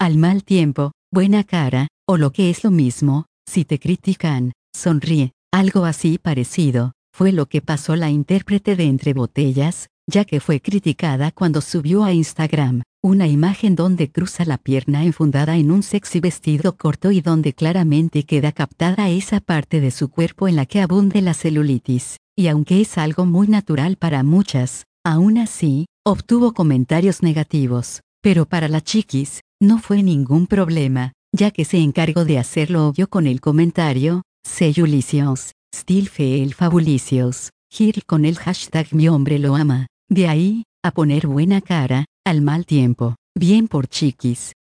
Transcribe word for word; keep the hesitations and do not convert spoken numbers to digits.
al mal tiempo, buena cara, o lo que es lo mismo, si te critican, sonríe. Algo así parecido, fue lo que pasó la intérprete de Entre Botellas, ya que fue criticada cuando subió a Instagram una imagen donde cruza la pierna enfundada en un sexy vestido corto y donde claramente queda captada esa parte de su cuerpo en la que abunde la celulitis, y aunque es algo muy natural para muchas, aún así, obtuvo comentarios negativos, pero para la chiquis, no fue ningún problema, ya que se encargó de hacerlo obvio con el comentario, "Say Ulysses, still feel fabulous, here con el hashtag mi hombre lo ama", de ahí, a poner buena cara, al mal tiempo. Bien por chiquis.